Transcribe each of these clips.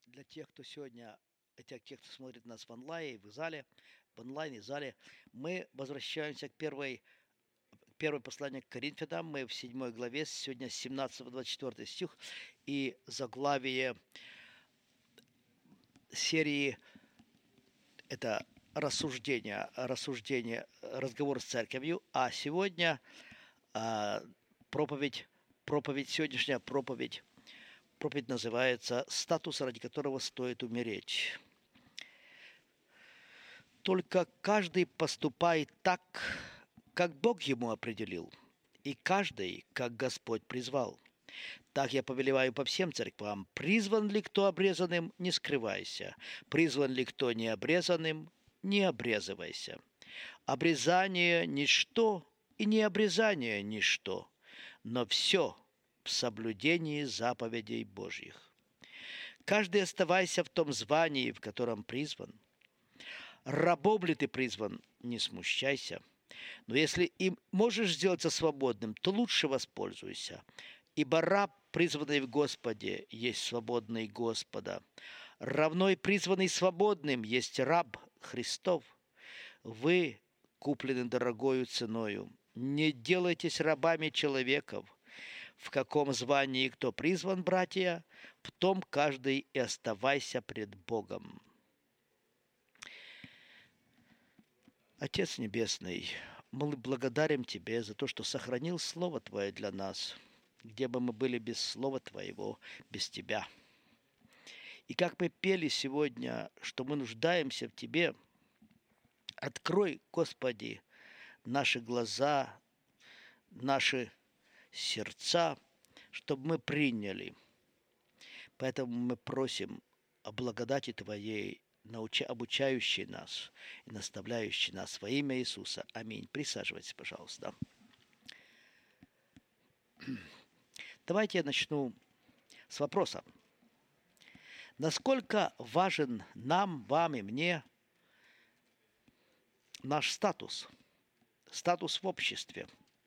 для тех, кто сегодня, тех, кто смотрит нас в онлайне, в зале, в онлайне, зале, мы возвращаемся к первое послание к Коринфянам. Мы в 7 главе, сегодня с 17 по 24 стих, и заглавие серии это рассуждение, разговор с церковью, а сегодня а, проповедь, проповедь называется «Статус, ради которого стоит умереть». Только каждый поступает так, как Бог ему определил, и каждый, как Господь призвал. Так я повелеваю по всем церквам. Призван ли кто обрезанным, не скрывайся. Призван ли кто не обрезанным, не обрезывайся. Обрезание – ничто, и не обрезание – ничто, но все в соблюдении заповедей Божьих. Каждый оставайся в том звании, в котором призван. Рабом ли ты призван, не смущайся. Но если и можешь сделаться свободным, то лучше воспользуйся. Ибо раб, призванный в Господе, есть свободный Господа. Равно и призванный свободным есть раб Христов. Вы куплены дорогою ценою. Не делайтесь рабами человеков. В каком звании кто призван, братья, в том каждый и оставайся пред Богом. Отец Небесный, мы благодарим Тебе за то, что сохранил Слово Твое для нас, где бы мы были без Слова Твоего, без Тебя. И как мы пели сегодня, что мы нуждаемся в Тебе, открой, Господи, наши глаза, наши сердца, чтобы мы приняли. Поэтому мы просим о благодати Твоей, обучающий нас и наставляющий нас во имя Иисуса. Аминь. Присаживайтесь, пожалуйста. Давайте я начну с вопроса. Насколько важен нам, вам и мне наш статус? Статус в обществе.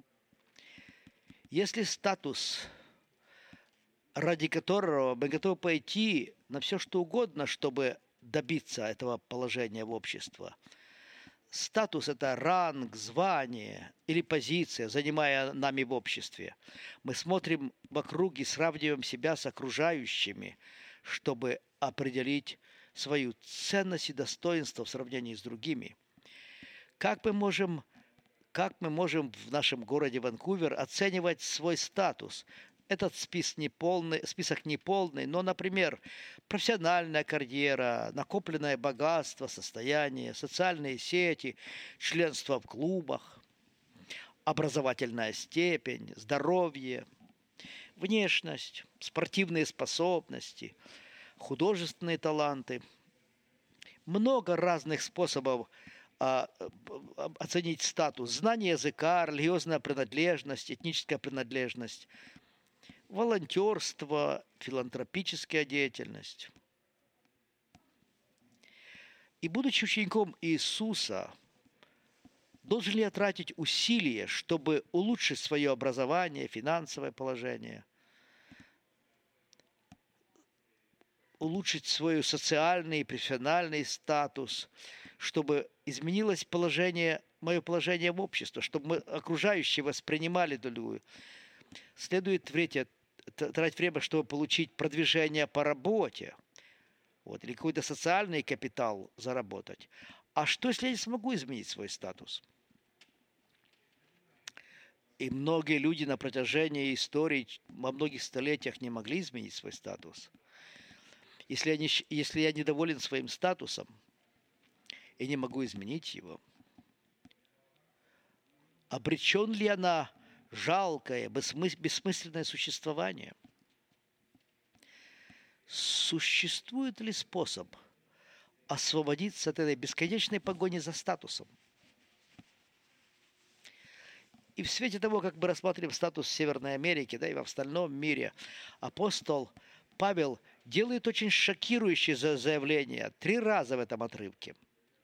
Если статус, ради которого мы готовы пойти на все, что угодно, чтобы добиться этого положения в обществе. Статус – это ранг, звание или позиция, занимая нами в обществе. Мы смотрим вокруг и сравниваем себя с окружающими, чтобы определить свою ценность и достоинство в сравнении с другими. Как мы можем в нашем городе Ванкувер оценивать свой статус? Этот список неполный, но, например, профессиональная карьера, накопленное богатство, состояние, социальные сети, членство в клубах, образовательная степень, здоровье, внешность, спортивные способности, художественные таланты. Много разных способов оценить статус. Знание языка, религиозная принадлежность, этническая принадлежность, волонтерство, филантропическая деятельность. И будучи учеником Иисуса, должен ли я тратить усилия, чтобы улучшить свое образование, финансовое положение, улучшить свой социальный и профессиональный статус, чтобы изменилось мое положение в обществе, чтобы мы окружающие воспринимали другую. Следует тратить время, чтобы получить продвижение по работе, или какой-то социальный капитал заработать. А что, если я не смогу изменить свой статус? И многие люди на протяжении истории во многих столетиях не могли изменить свой статус. Если я недоволен своим статусом и не могу изменить его, обречен ли я на жалкое, бессмысленное существование? Существует ли способ освободиться от этой бесконечной погони за статусом? И в свете того, как мы рассматриваем статус в Северной Америке, и в остальном мире, апостол Павел делает очень шокирующее заявление 3 раза в этом отрывке.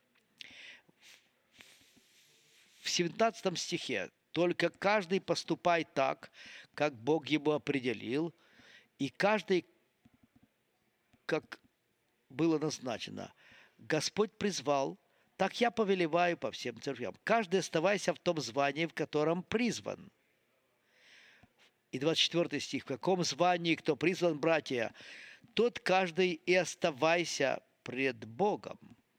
В 17 стихе: «Только каждый поступай так, как Бог ему определил, и каждый, как было назначено. Господь призвал, так я повелеваю по всем церквям. Каждый оставайся в том звании, в котором призван. И 24 стих. В каком звании кто призван, братья, тот каждый и оставайся пред Богом.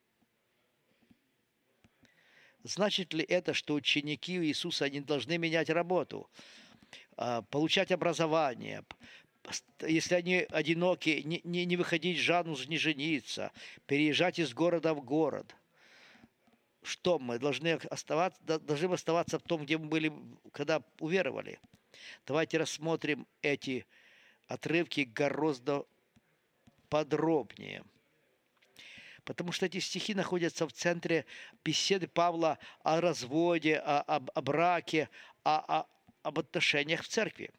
Значит ли это, что ученики Иисуса не должны менять работу, получать образование, если они одиноки, не выходить замуж, не жениться, переезжать из города в город? Что мы должны оставаться в том, где мы были, когда уверовали? Давайте рассмотрим эти отрывки гораздо подробнее. Потому что эти стихи находятся в центре беседы Павла о разводе, о браке, об отношениях в церкви.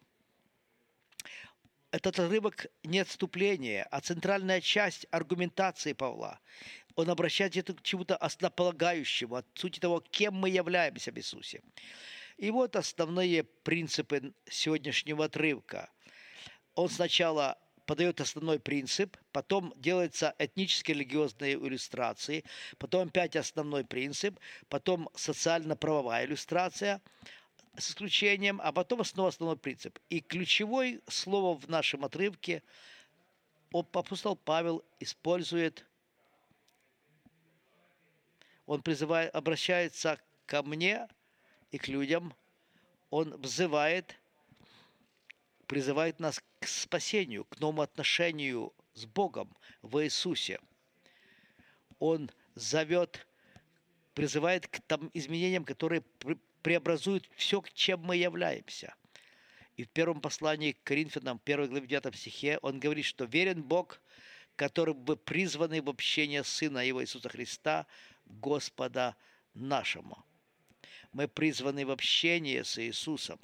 Этот отрывок не отступление, а центральная часть аргументации Павла. Он обращается это к чему-то основополагающему, от сути того, кем мы являемся в Иисусе. И вот основные принципы сегодняшнего отрывка. Он сначала подает основной принцип, потом делаются этнические религиозные иллюстрации, потом опять основной принцип, потом социально-правовая иллюстрация с исключением, а потом снова основной принцип. И ключевое слово в нашем отрывке апостол Павел использует, он призывает, обращается ко мне и к людям, он призывает нас к спасению, к новому отношению с Богом в Иисусе. Он призывает к тем изменениям, которые преобразуют все, чем мы являемся. И в первом послании к Коринфянам, 1 главе 9 стихе, он говорит, что верен Бог, который бы призваны в общение Сына Его Иисуса Христа, Господа нашему. Мы призваны в общение с Иисусом.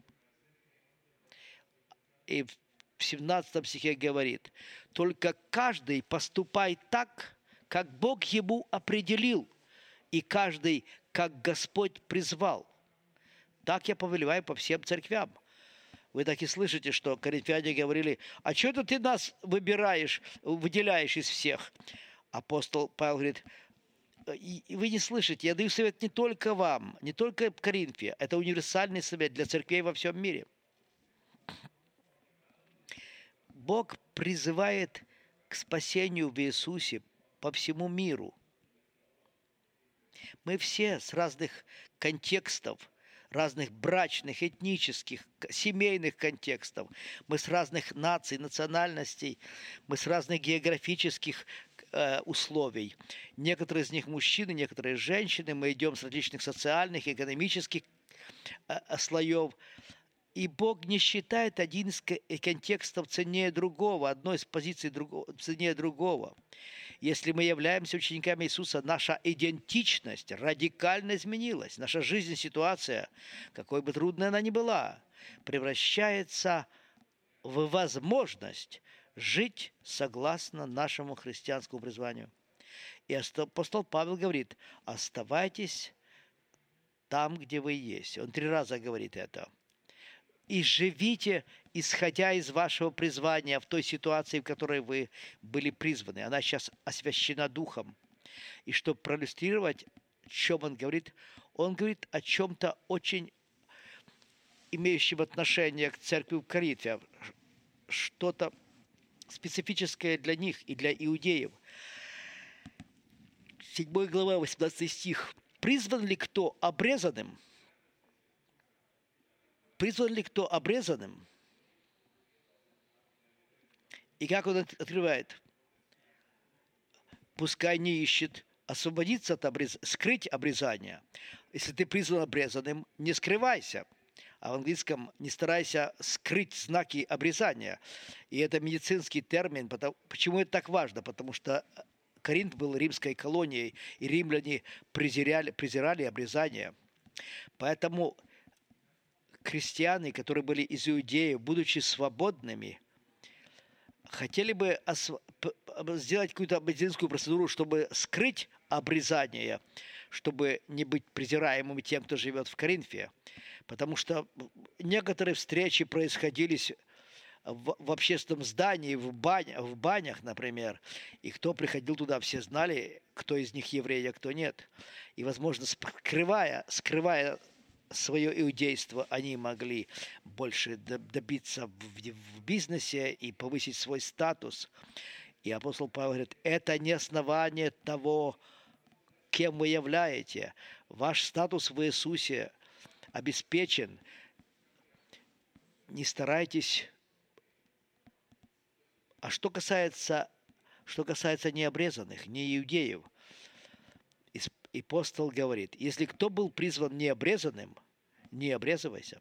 И в 17 стихе говорит, только каждый поступай так, как Бог ему определил, и каждый, как Господь призвал. Так я повелеваю по всем церквям. Вы так и слышите, что коринфяне говорили, а что это ты нас выделяешь из всех? Апостол Павел говорит, и вы не слышите, я даю совет не только вам, не только в Коринфе, это универсальный совет для церквей во всем мире. Бог призывает к спасению в Иисусе по всему миру. Мы все с разных контекстов, разных брачных, этнических, семейных контекстов. Мы с разных наций, национальностей, мы с разных географических условий. Некоторые из них мужчины, некоторые женщины. Мы идем с различных социальных, экономических слоев. И Бог не считает один из контекстов ценнее другого, одной из позиций ценнее другого. Если мы являемся учениками Иисуса, наша идентичность радикально изменилась. Наша жизнь, ситуация, какой бы трудной она ни была, превращается в возможность жить согласно нашему христианскому призванию. И апостол Павел говорит, оставайтесь там, где вы есть. Он 3 раза говорит это. И живите, исходя из вашего призвания в той ситуации, в которой вы были призваны. Она сейчас освящена Духом. И чтобы проиллюстрировать, о чем он говорит о чем-то очень имеющем отношение к церкви в Коринфе, что-то специфическое для них и для иудеев. 7 глава, 18 стих. «Призван ли кто обрезанным? Призван ли кто обрезанным?» И как он открывает? «Пускай не ищет освободиться от скрыть обрезание. Если ты призван обрезанным, не скрывайся». А в английском не старайся скрыть знаки обрезания. И это медицинский термин. Почему это так важно? Потому что Коринф был римской колонией, и римляне презирали обрезание. Поэтому христиане, которые были из Иудеи, будучи свободными, хотели бы сделать какую-то медицинскую процедуру, чтобы скрыть обрезание, чтобы не быть презираемыми тем, кто живет в Коринфе. Потому что некоторые встречи происходили в общественном здании, в банях, например, и кто приходил туда, все знали, кто из них еврей, а кто нет. И, возможно, скрывая свое иудейство, они могли больше добиться в бизнесе и повысить свой статус. И апостол Павел говорит, это не основание того, кем вы являетесь. Ваш статус в Иисусе обеспечен. Не старайтесь. А что касается необрезанных, не иудеев, апостол говорит, если кто был призван необрезанным, не обрезывайся.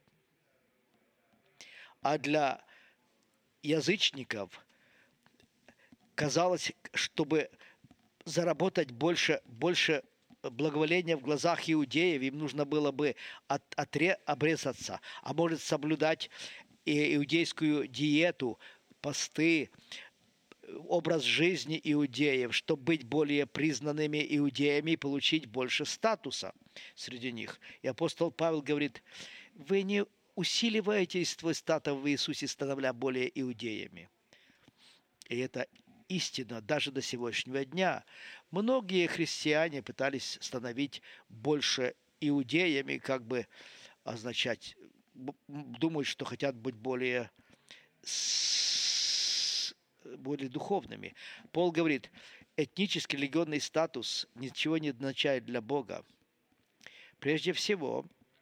А для язычников казалось, чтобы заработать больше благоволения в глазах иудеев, им нужно было бы обрезаться, а может соблюдать иудейскую диету, посты, образ жизни иудеев, чтобы быть более признанными иудеями и получить больше статуса среди них. И апостол Павел говорит, вы не усиливаете свой статус в Иисусе, становля более иудеями. И это истина даже до сегодняшнего дня. Многие христиане пытались становить больше иудеями, как бы означать, думают, что хотят быть более духовными. Пол говорит, этнический религиозный статус ничего не означает для Бога. Прежде всего,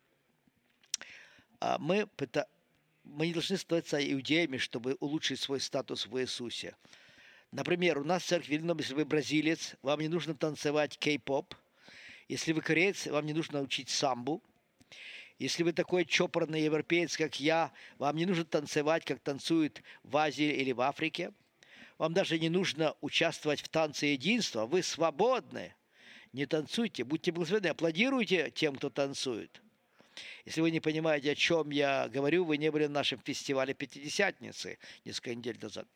мы не должны становиться иудеями, чтобы улучшить свой статус в Иисусе. Например, у нас в церкви, если вы бразилец, вам не нужно танцевать кей-поп. Если вы кореец, вам не нужно учить самбу. Если вы такой чопорный европеец, как я, вам не нужно танцевать, как танцуют в Азии или в Африке. Вам даже не нужно участвовать в танце единства. Вы свободны. Не танцуйте, будьте благословенны, аплодируйте тем, кто танцует. Если вы не понимаете, о чем я говорю, вы не были на нашем фестивале Пятидесятницы несколько недель назад.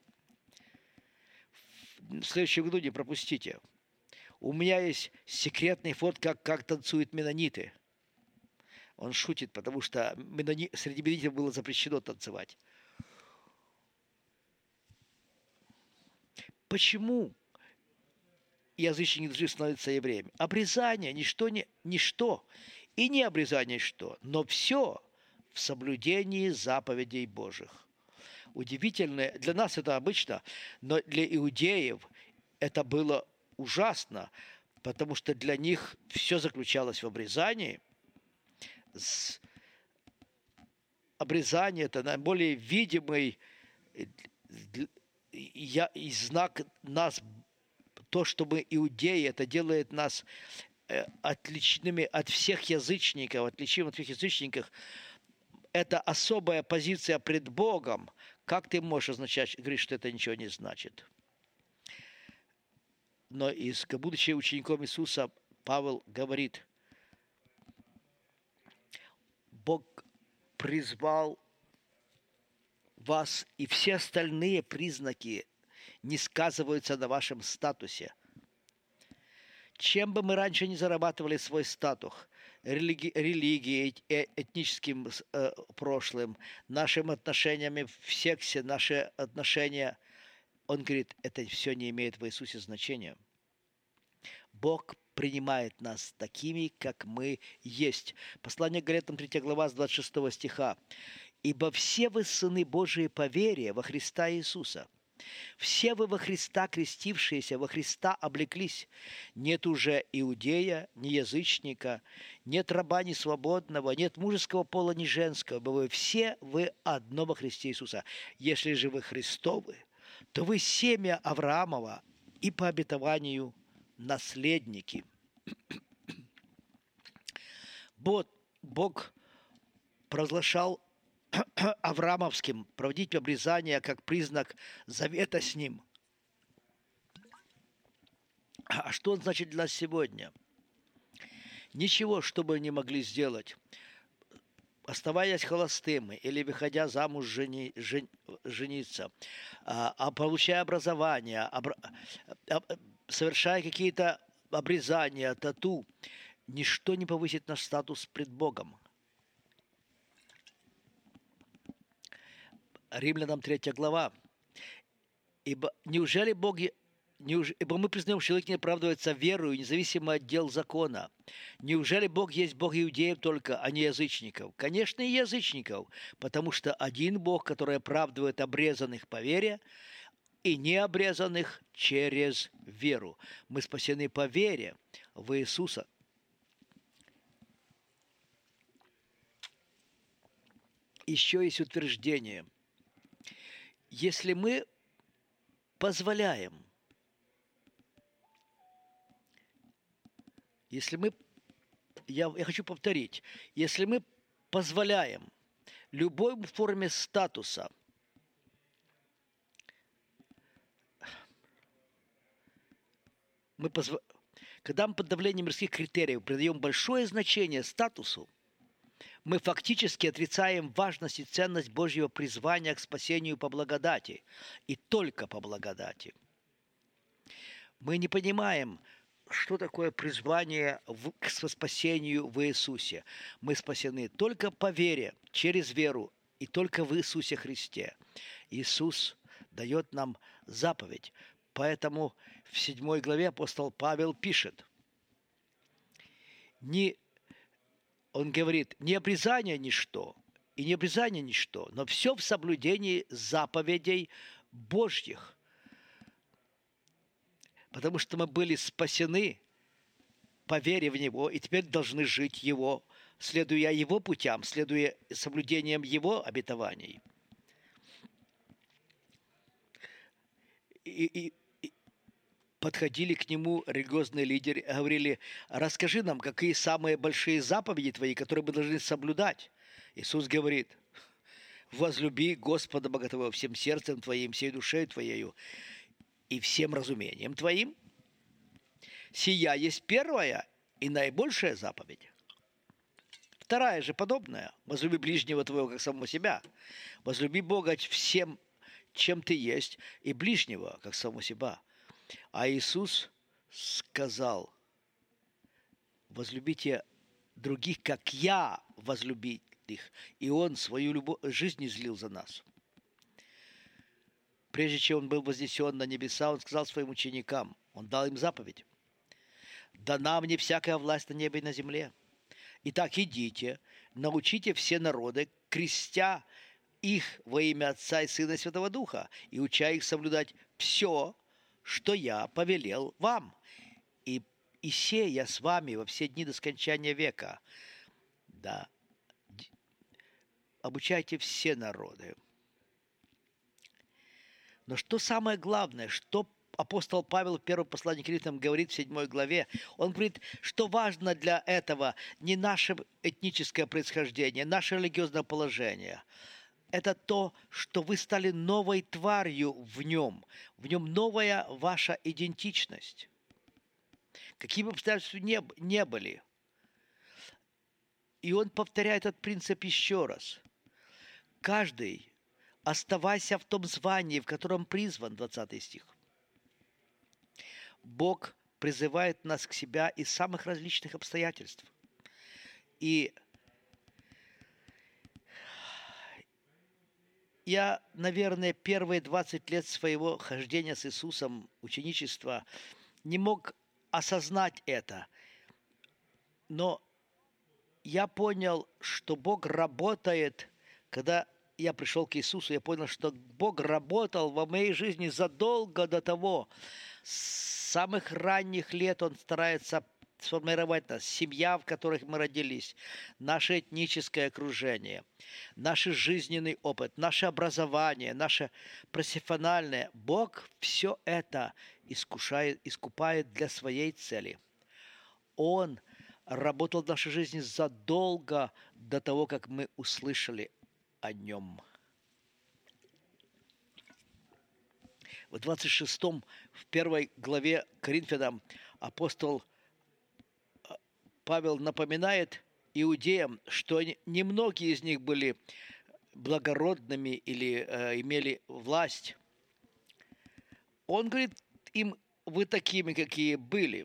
В следующем году не пропустите. У меня есть секретный фото, как танцуют менониты. Он шутит, потому что среди менонитов было запрещено танцевать. Почему язычники должны становиться евреями? Обрезание ничто и не обрезание что, но все в соблюдении заповедей Божьих. Удивительно, для нас это обычно, но для иудеев это было ужасно, потому что для них все заключалось в обрезании. Обрезание – это наиболее видимый и знак нас, то, что мы иудеи, это делает нас отличными от всех язычников, отличим от всех язычников. Это особая позиция пред Богом. Как ты можешь говорить, что это ничего не значит? Но будучи учеником Иисуса, Павел говорит, Бог призвал вас, и все остальные признаки не сказываются на вашем статусе. Чем бы мы раньше не зарабатывали свой статус, религией, этническим прошлым, нашими отношениями в сексе, наши отношения, он говорит, это все не имеет в Иисусе значения. Бог принимает нас такими, как мы есть. Послание к Галатам 3 глава с 26 стиха. «Ибо все вы сыны Божии по вере во Христа Иисуса. Все вы во Христа крестившиеся, во Христа облеклись. Нет уже иудея, ни язычника, нет раба, ни свободного, нет мужеского пола, ни женского, ибо вы одно во Христе Иисуса. Если же вы Христовы, то вы семя Авраамова и по обетованию наследники». Бог провозглашал авраамовским проводить обрезание как признак завета с ним. А что он значит для нас сегодня? Ничего, что бы не могли сделать, оставаясь холостыми или выходя замуж жениться, получая образование, совершая какие-то обрезания, тату, ничто не повысит наш статус пред Богом. Римлянам 3 глава. Ибо неужели ибо мы признаем, что человек не оправдывается верою, независимо от дел закона. Неужели Бог есть Бог иудеев только, а не язычников? Конечно, и язычников, потому что один Бог, который оправдывает обрезанных по вере и необрезанных через веру. Мы спасены по вере в Иисуса. Еще есть утверждение. Если мы позволяем, я хочу повторить, если мы позволяем любой форме статуса когда мы под давлением мирских критериев придаем большое значение статусу, мы фактически отрицаем важность и ценность Божьего призвания к спасению по благодати. И только по благодати. Мы не понимаем, что такое призвание к спасению в Иисусе. Мы спасены только по вере, через веру, и только в Иисусе Христе. Иисус дает нам заповедь. Поэтому в 7 главе апостол Павел пишет, он говорит, не обрезание ничто, и не обрезание ничто, но все в соблюдении заповедей Божьих. Потому что мы были спасены по вере в Него, и теперь должны жить Его, следуя Его путям, следуя соблюдением Его обетований. И подходили к Нему религиозные лидеры и говорили, расскажи нам, какие самые большие заповеди Твои, которые мы должны соблюдать. Иисус говорит, возлюби Господа Бога Твоего всем сердцем Твоим, всей душой Твоею и всем разумением Твоим. Сия есть первая и наибольшая заповедь. Вторая же подобная. Возлюби ближнего Твоего, как самого себя. Возлюби Бога всем, чем Ты есть, и ближнего, как самого себя. А Иисус сказал, возлюбите других, как я возлюбил их. И Он свою жизнь излил за нас. Прежде чем Он был вознесен на небеса, Он сказал своим ученикам, Он дал им заповедь. Дана мне всякая власть на небе и на земле. Итак, идите, научите все народы, крестя их во имя Отца и Сына и Святого Духа, и уча их соблюдать все, что я повелел вам. И сей я с вами во все дни до скончания века. Да. Обучайте все народы. Но что самое главное, что апостол Павел в первом послании к Коринфянам говорит в 7 главе, он говорит, что важно для этого не наше этническое происхождение, наше религиозное положение. Это то, что вы стали новой тварью в нем новая ваша идентичность. Какие бы обстоятельства не были. И он повторяет этот принцип еще раз. Каждый оставайся в том звании, в котором призван, 20 стих. Бог призывает нас к себе из самых различных обстоятельств. И я, наверное, первые 20 лет своего хождения с Иисусом, ученичества, не мог осознать это. Но я понял, что Бог работает, когда я пришел к Иисусу, я понял, что Бог работал во моей жизни задолго до того. С самых ранних лет Он старается сформировать нас, семья, в которых мы родились, наше этническое окружение, наш жизненный опыт, наше образование, наше профессиональное. Бог все это искупает для своей цели. Он работал в нашей жизни задолго до того, как мы услышали о нем. В 26-м, в 1 главе Коринфянам апостол Павел напоминает иудеям, что немногие из них были благородными или имели власть. Он говорит им, вы такими, какие были.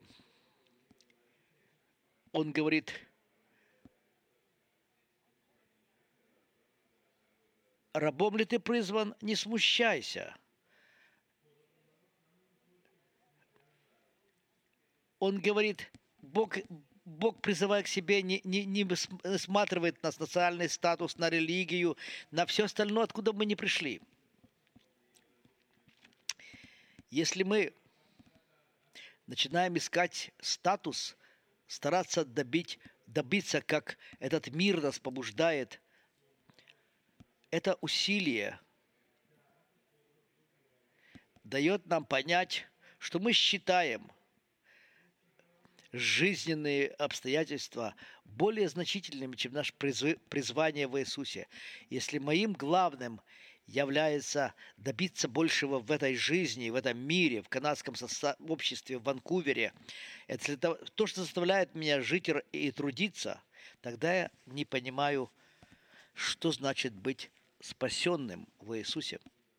Он говорит, рабом ли ты призван, не смущайся. Он говорит, Бог, призывая к себе, не рассматривает нас на социальный статус, на религию, на все остальное, откуда бы мы ни пришли. Если мы начинаем искать статус, стараться добиться, как этот мир нас побуждает, это усилие дает нам понять, что мы считаем жизненные обстоятельства более значительными, чем наше призвание в Иисусе. Если моим главным является добиться большего в этой жизни, в этом мире, в канадском обществе, в Ванкувере, это то, что заставляет меня жить и трудиться, тогда я не понимаю, что значит быть спасенным в Иисусе.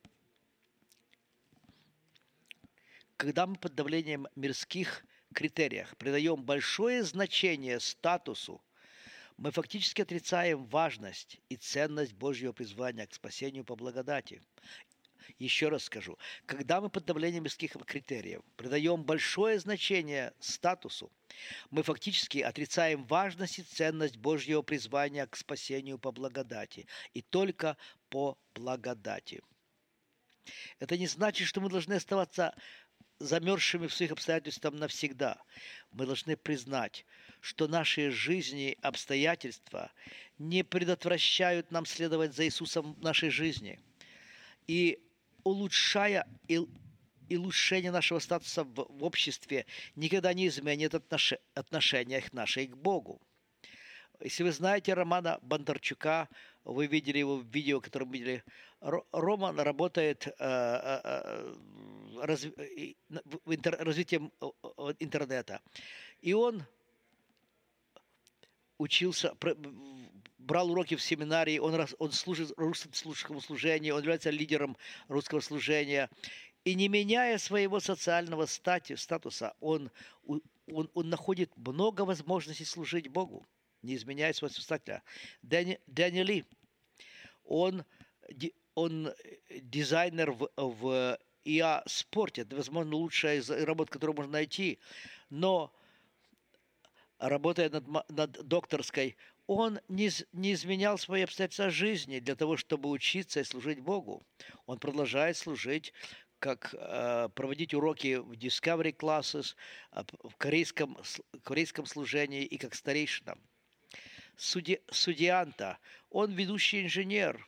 Когда мы под давлением мирских критериях придаем большое значение статусу, мы фактически отрицаем важность и ценность Божьего призвания к спасению по благодати. Еще раз скажу, когда мы под давлением мирских критериев придаем большое значение статусу, мы фактически отрицаем важность и ценность Божьего призвания к спасению по благодати. И только по благодати. Это не значит, что мы должны оставаться замерзшими в своих обстоятельствах навсегда. Мы должны признать, что наши жизни, обстоятельства не предотвращают нам следовать за Иисусом в нашей жизни. И улучшение нашего статуса в обществе никогда не изменит отношения нашей к Богу. Если вы знаете Романа Бондарчука, вы видели его в видео, которое мы видели, Роман работает развитием интернета. И он учился, брал уроки в семинарии, он служит русскому служению, он является лидером русского служения. И не меняя своего социального статуса, он находит много возможностей служить Богу, не изменяя своего состояния. Дэнни Ли, он дизайнер в ИА-спорте. Это, возможно, лучшая работа, которую можно найти. Но, работая над докторской, он не изменял свои обстоятельства жизни для того, чтобы учиться и служить Богу. Он продолжает служить, как проводить уроки в Discovery Classes, в корейском служении и как старейшина. Судианта, он ведущий инженер.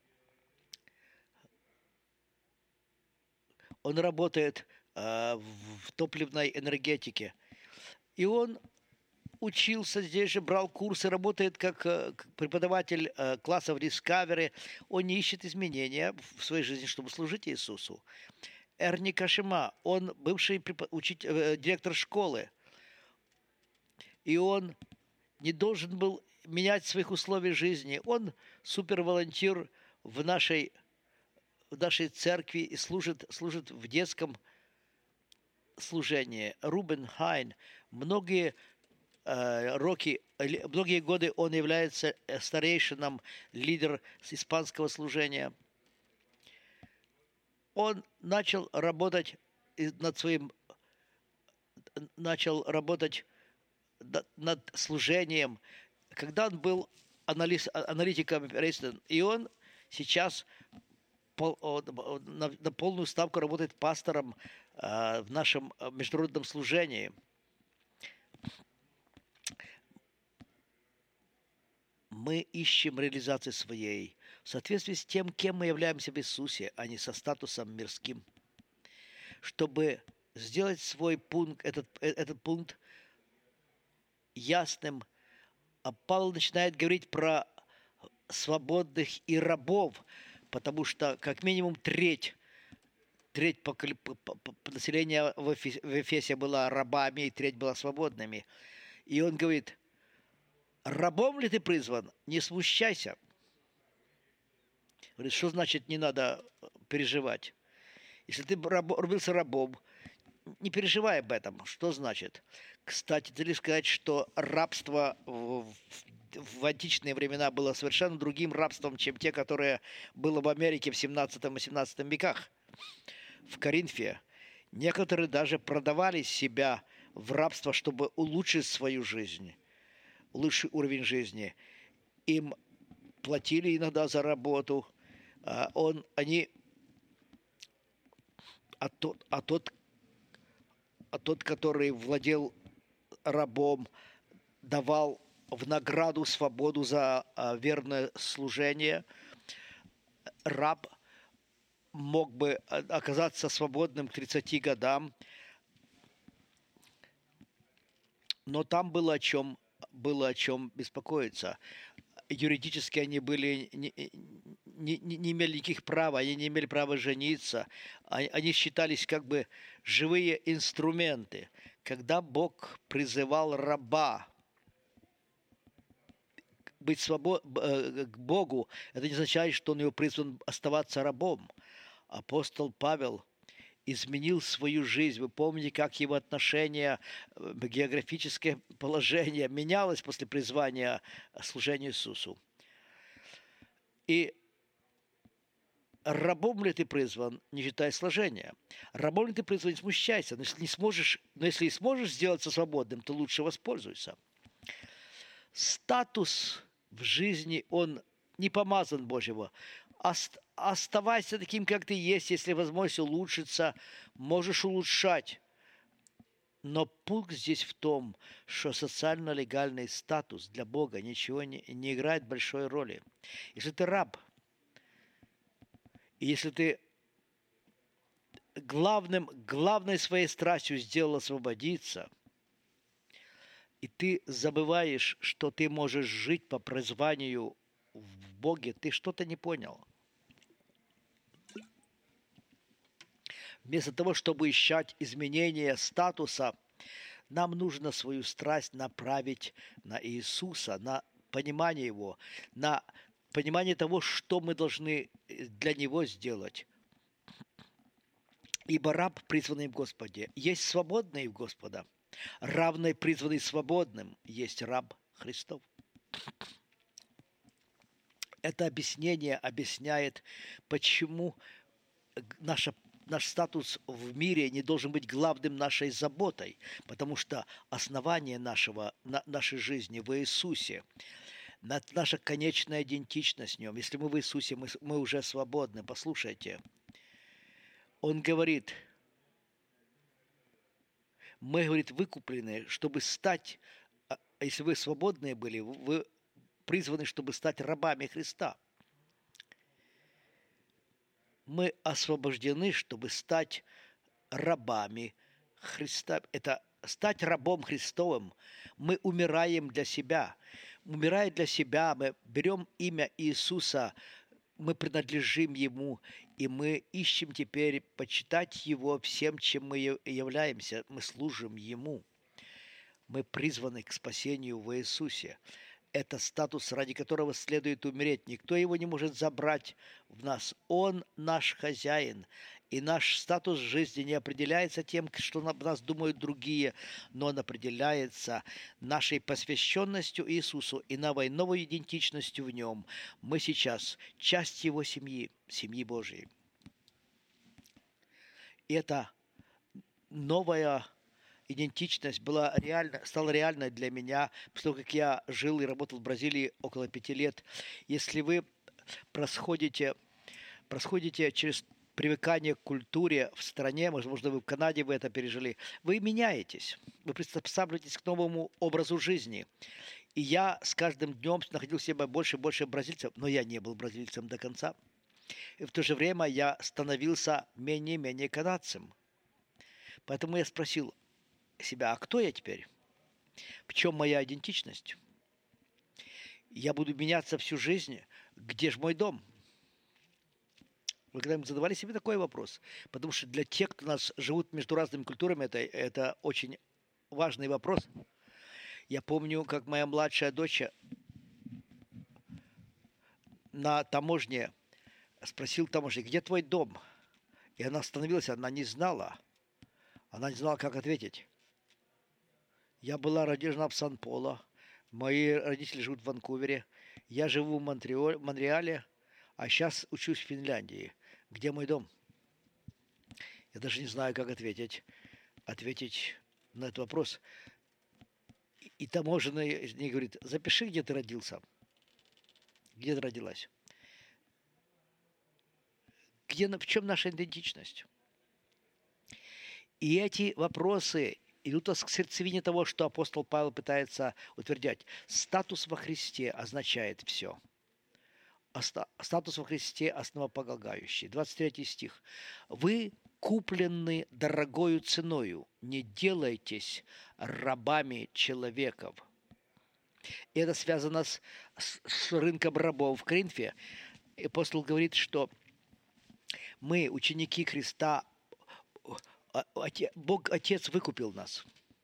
Он работает в топливной энергетике. И он учился здесь же, брал курсы, работает как преподаватель классов Discovery. Он не ищет изменения в своей жизни, чтобы служить Иисусу. Эрни Кашима, он бывший директор школы. И он не должен был менять своих условий жизни. Он суперволонтер в нашей церкви и служит в детском служении. Рубен Хайн, многие годы он является старейшином, лидер испанского служения. Он начал работать над служением, когда он был аналитиком, и он сейчас на полную ставку работает пастором в нашем международном служении. Мы ищем реализации своей в соответствии с тем, кем мы являемся в Иисусе, а не со статусом мирским. Чтобы сделать свой пункт, этот пункт ясным, Павел начинает говорить про свободных и рабов, потому что как минимум треть населения в Эфесе была рабами, и треть была свободными. И он говорит: рабом ли ты призван? Не смущайся. Говорит, что значит не надо переживать? Если ты родился рабом, не переживай об этом. Что значит? Кстати, ты ли сказать, что рабство в античные времена было совершенно другим рабством, чем те, которые было в Америке в 17-18 веках. В Коринфе некоторые даже продавали себя в рабство, чтобы улучшить свою жизнь, лучший уровень жизни. Им платили иногда за работу, они, тот, который владел рабом, давал в награду свободу за верное служение. Раб мог бы оказаться свободным к 30 годам, но там было о чем беспокоиться. Юридически они были, не имели никаких прав, они не имели права жениться. Они считались как бы живые инструменты. Когда Бог призывал раба быть к Богу, это не означает, что он его призван оставаться рабом. Апостол Павел изменил свою жизнь. Вы помните, как его отношение, географическое положение менялось после призвания служению Иисусу. И рабом ли ты призван, не считая сложения? Рабом ли ты призван, не смущайся. Но если сможешь сделаться свободным, то лучше воспользуйся. Статус в жизни, он не помазан Божьего. Оставайся таким, как ты есть. Если возможность улучшиться, можешь улучшать. Но пункт здесь в том, что социально-легальный статус для Бога ничего не играет большой роли. Если ты раб, и если ты главной своей страстью сделал освободиться, и ты забываешь, что ты можешь жить по призванию в Боге, ты что-то не понял. Вместо того, чтобы ищать изменения статуса, нам нужно свою страсть направить на Иисуса, на понимание Его, на понимание того, что мы должны для Него сделать. Ибо раб, призванный в Господе, есть свободный в Господа. Равный, призванный свободным, есть раб Христов. Это объяснение объясняет, почему наш статус в мире не должен быть главным нашей заботой, потому что основание нашей жизни в Иисусе, наша конечная идентичность в Нем. Если мы в Иисусе, мы уже свободны. Послушайте, Он говорит, мы, говорит, выкуплены, чтобы стать, если вы свободные были, вы призваны, чтобы стать рабами Христа. Мы освобождены, чтобы стать рабами Христа. Это стать рабом Христовым. Мы умираем для себя. Умирая для себя, мы берем имя Иисуса, мы принадлежим Ему, и мы ищем теперь почитать Его всем, чем мы являемся. Мы служим Ему. Мы призваны к спасению в Иисусе. Это статус, ради которого следует умереть. Никто его не может забрать в нас. Он наш хозяин. И наш статус жизни не определяется тем, что об нас думают другие, но он определяется нашей посвященностью Иисусу и новой идентичностью в Нем. Мы сейчас часть Его семьи, семьи Божьей. И это новая идентичность стала реальной для меня, после того, как я жил и работал в Бразилии около 5 лет. Если вы происходите через привыкание к культуре в стране, возможно, вы в Канаде вы это пережили, вы меняетесь, вы приспосабливаетесь к новому образу жизни. И я с каждым днем находил в себе больше и больше бразильцев, но я не был бразильцем до конца. И в то же время я становился менее и менее канадцем. Поэтому я спросил себя, а кто я теперь? В чем моя идентичность? Я буду меняться всю жизнь. Где же мой дом? Вы когда-нибудь задавали себе такой вопрос? Потому что для тех, кто нас живут между разными культурами, это очень важный вопрос. Я помню, как моя младшая дочь на таможне спросил таможник, где твой дом? И она остановилась, она не знала. Она не знала, как ответить. Я была рождена в Сан-Поло. Мои родители живут в Ванкувере. Я живу в Монреале, а сейчас учусь в Финляндии. Где мой дом? Я даже не знаю, как ответить на этот вопрос. И таможенный мне говорит, запиши, где ты родился. Где ты родилась? В чем наша идентичность? И эти вопросы идут к сердцевине того, что апостол Павел пытается утверждать. Статус во Христе означает все. Статус во Христе основополагающий. 23 стих. Вы куплены дорогою ценою, не делайтесь рабами человеков. И это связано с рынком рабов в Коринфе. Апостол говорит, что мы, ученики Христа, Бог Отец выкупил нас.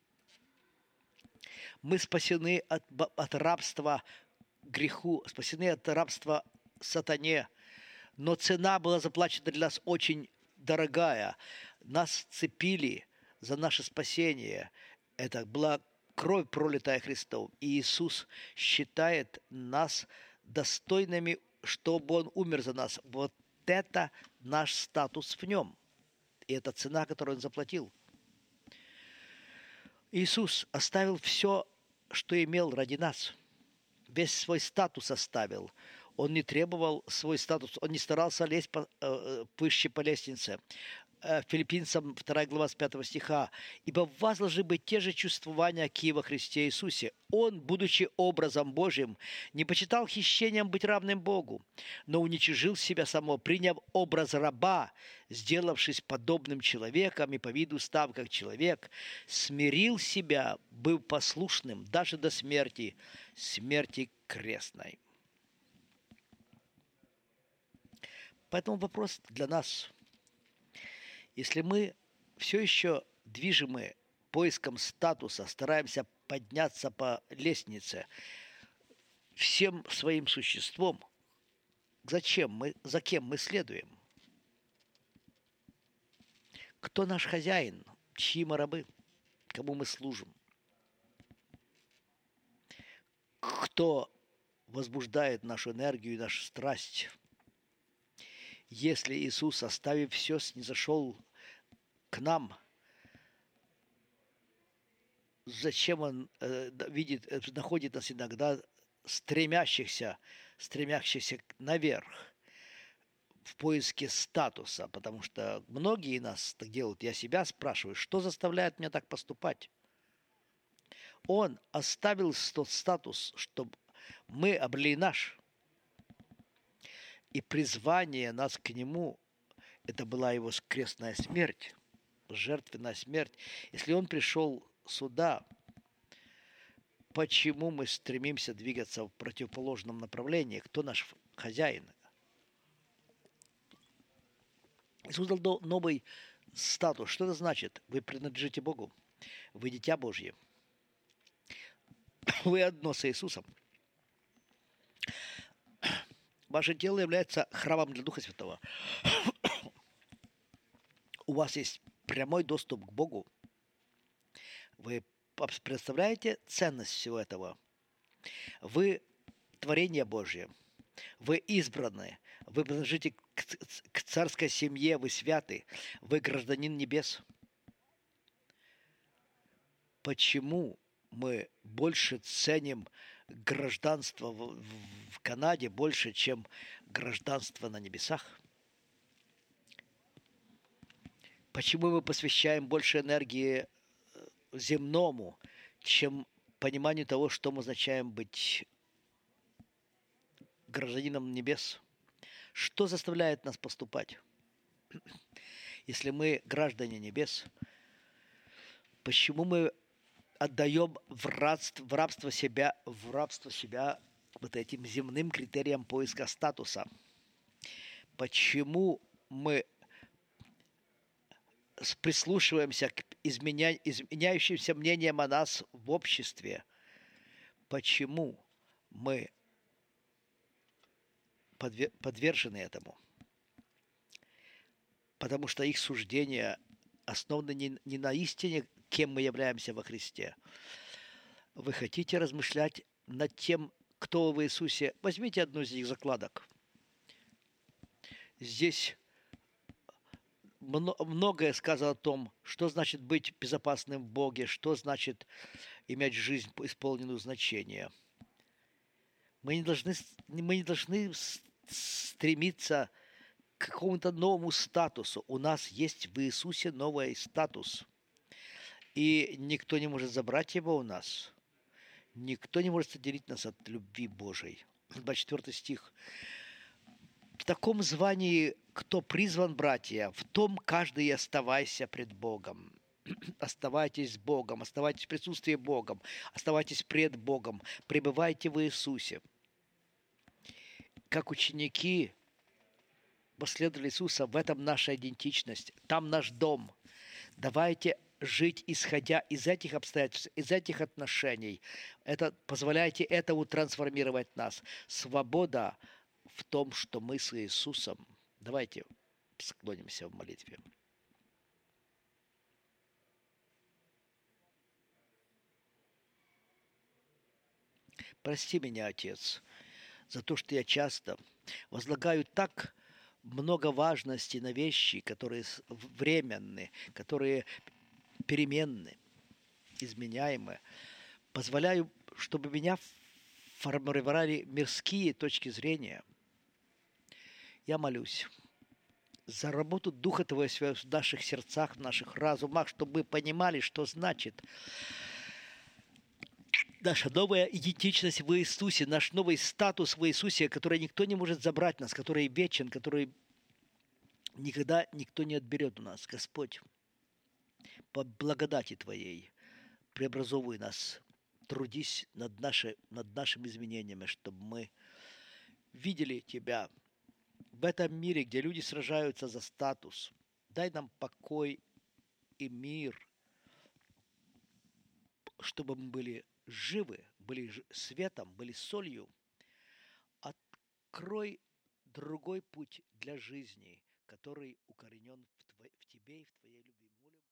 Мы спасены от рабства греху, спасены от рабства сатане. Но цена была заплачена для нас очень дорогая. Нас цепили за наше спасение. Это была кровь, пролитая Христом. И Иисус считает нас достойными, чтобы Он умер за нас. Вот это наш статус в Нем. И это цена, которую Он заплатил. Иисус оставил все, что имел ради нас. Весь свой статус оставил. Он не требовал свой статус, он не старался лезть выше по лестнице. Филиппийцам 2 глава с 5 стиха. «Ибо в вас должны быть те же чувствования, какие во Христе Иисусе. Он, будучи образом Божьим, не почитал хищением быть равным Богу, но уничижил себя самого, приняв образ раба, сделавшись подобным человеком и по виду став как человек, смирил себя, был послушным даже до смерти, смерти крестной». Поэтому вопрос для нас. Если мы все еще движимы поиском статуса, стараемся подняться по лестнице всем своим существом, за кем мы следуем? Кто наш хозяин? Чьи мы рабы? Кому мы служим? Кто возбуждает нашу энергию и нашу страсть? Если Иисус, оставив все, снизошел к нам, зачем Он находит нас иногда стремящихся наверх в поиске статуса? Потому что многие нас так делают. Я себя спрашиваю, что заставляет меня так поступать? Он оставил тот статус, чтобы мы обрели наш. И призвание нас к Нему, это была Его крестная смерть, жертвенная смерть. Если Он пришел сюда, почему мы стремимся двигаться в противоположном направлении? Кто наш хозяин? Иисус дал новый статус. Что это значит? Вы принадлежите Богу. Вы дитя Божье. Вы одно с Иисусом. Ваше тело является храмом для Духа Святого. У вас есть прямой доступ к Богу. Вы представляете ценность всего этого? Вы творение Божье. Вы избраны. Вы принадлежите к царской семье. Вы святы. Вы гражданин небес. Почему мы больше ценим гражданство в Канаде больше, чем гражданство на небесах? Почему мы посвящаем больше энергии земному, чем пониманию того, что мы означаем быть гражданином небес? Что заставляет нас поступать? Если мы граждане небес, почему мы отдаем в рабство себя вот этим земным критериям поиска статуса? Почему мы прислушиваемся к изменяющимся мнениям о нас в обществе? Почему мы подвержены этому? Потому что их суждения основаны не на истине, кем мы являемся во Христе. Вы хотите размышлять над тем, кто вы в Иисусе? Возьмите одну из этих закладок. Здесь многое сказано о том, что значит быть безопасным в Боге, что значит иметь жизнь, исполненную значения. Мы не должны стремиться к какому-то новому статусу. У нас есть в Иисусе новый статус. И никто не может забрать его у нас. Никто не может отделить нас от любви Божией. 24 стих. В таком звании, кто призван, братья, в том каждый и оставайся пред Богом. Оставайтесь с Богом, оставайтесь в присутствии Богом, оставайтесь пред Богом, пребывайте в Иисусе. Как ученики последовали Иисуса, в этом наша идентичность, там наш дом. Давайте жить, исходя из этих обстоятельств, из этих отношений. Позволяйте этому трансформировать нас. Свобода в том, что мы с Иисусом. Давайте склонимся в молитве. Прости меня, Отец, за то, что я часто возлагаю так много важности на вещи, которые временны, которые переменны, изменяемы. Позволяю, чтобы меня формировали мирские точки зрения. Я молюсь за работу Духа Твоего в наших сердцах, в наших разумах, чтобы мы понимали, что значит наша новая идентичность в Иисусе, наш новый статус в Иисусе, который никто не может забрать нас, который вечен, который никогда никто не отберет у нас. Господь, по благодати Твоей преобразовывай нас, трудись над нашими изменениями, чтобы мы видели Тебя в этом мире, где люди сражаются за статус. Дай нам покой и мир, чтобы мы были живы, были светом, были солью. Открой другой путь для жизни, который укоренен в Тебе и в Твоей любви.